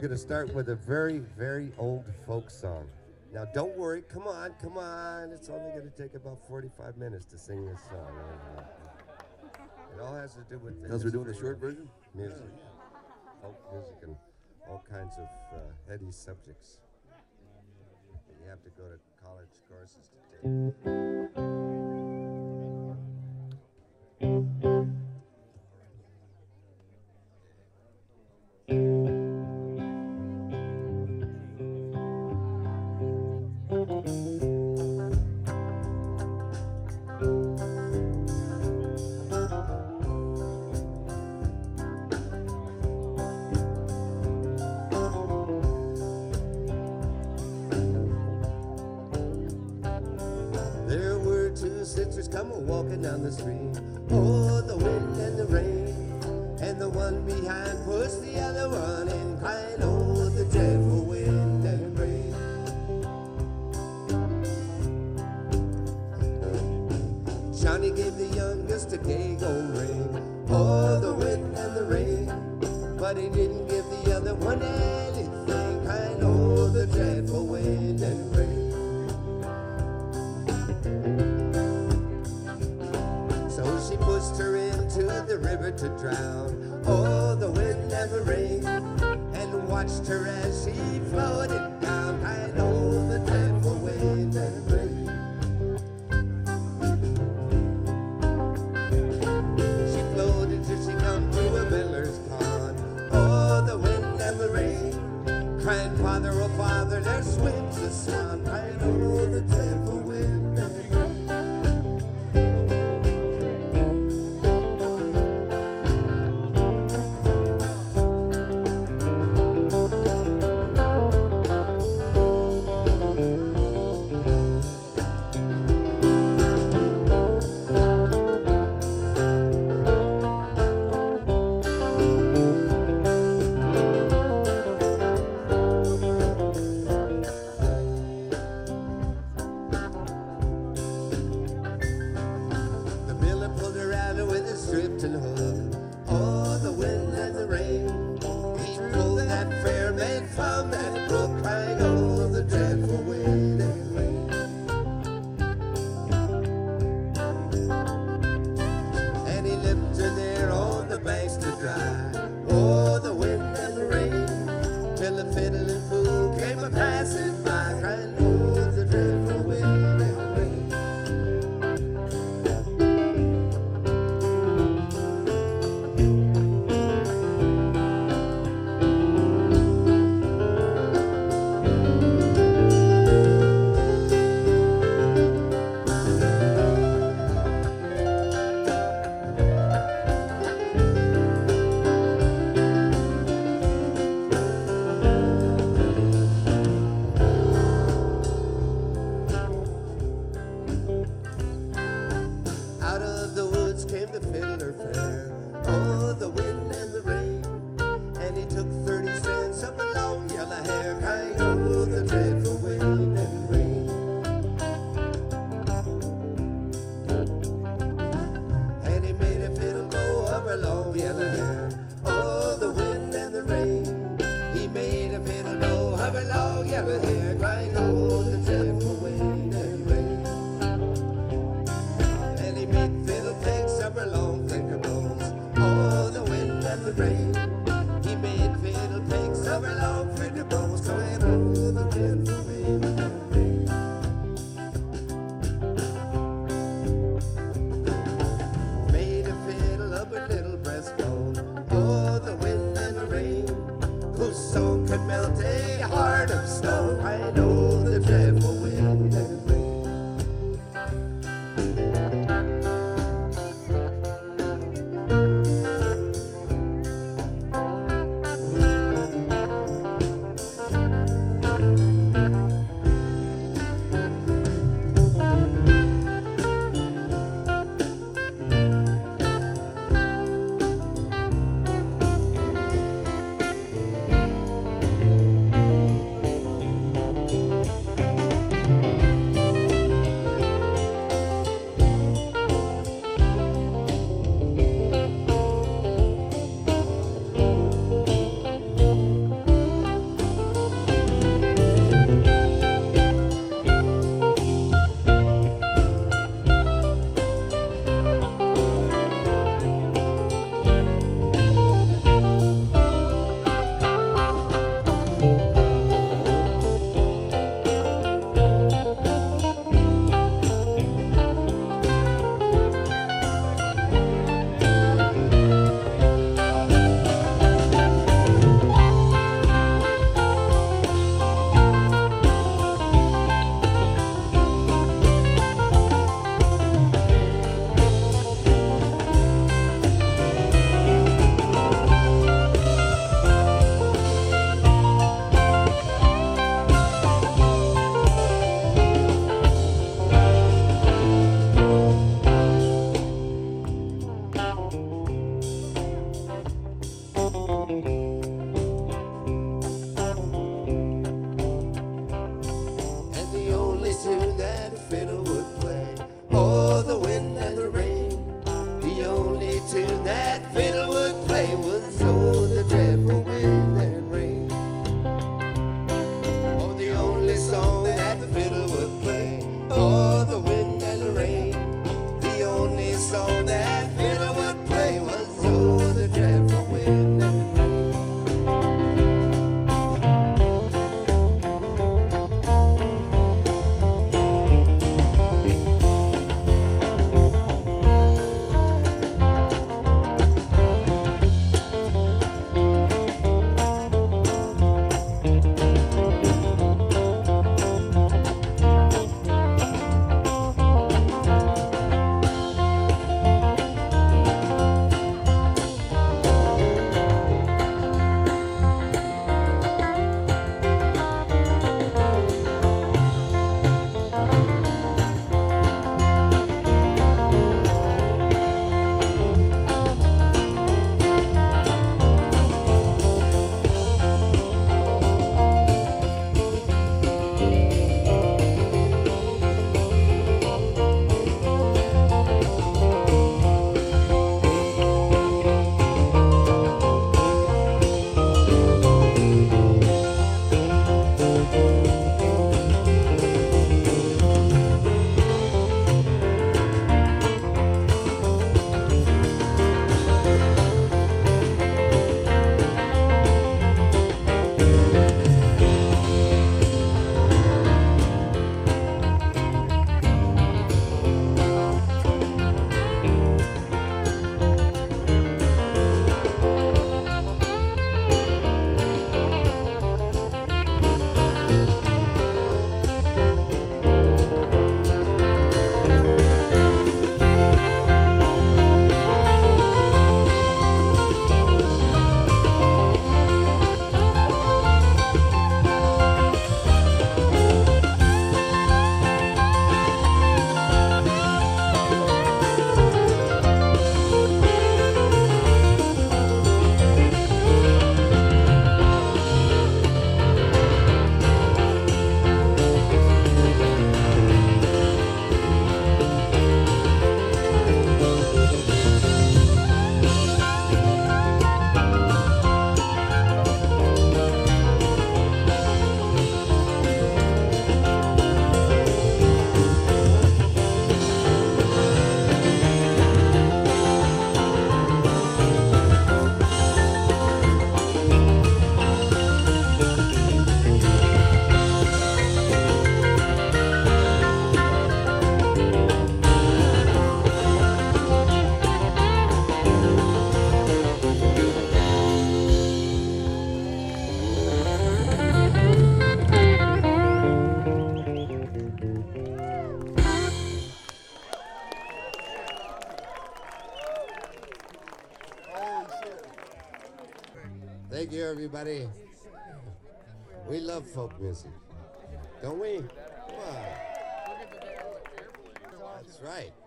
going to start with a very, very old folk song. Now, don't worry. Come on, come on. It's only going to take about 45 minutes to sing this song. It all has to do with the Because we're doing the short version? Music, folk music, and all kinds of heady subjects that you have to go to college courses to take. There were two sisters come walking down the street. Oh, the wind and the rain. And the one behind pushed the other one in, crying, oh, the dreadful wind and rain. Johnny gave the youngest a gay gold ring. Oh, the wind and the rain. But he didn't give the other one anything, crying, oh, the dreadful wind and rain. So she pushed her into the river to drown. Oh, the wind and the rain. And watched her as she floated down. I know the dreadful wind and rain. She floated till she come to a miller's pond. Oh, the wind and the rain. Crying, Father, oh, Father, there swims a swan. I know the dreadful wind and rain. Thank you, everybody. We love folk music, don't we? Come on. That's right.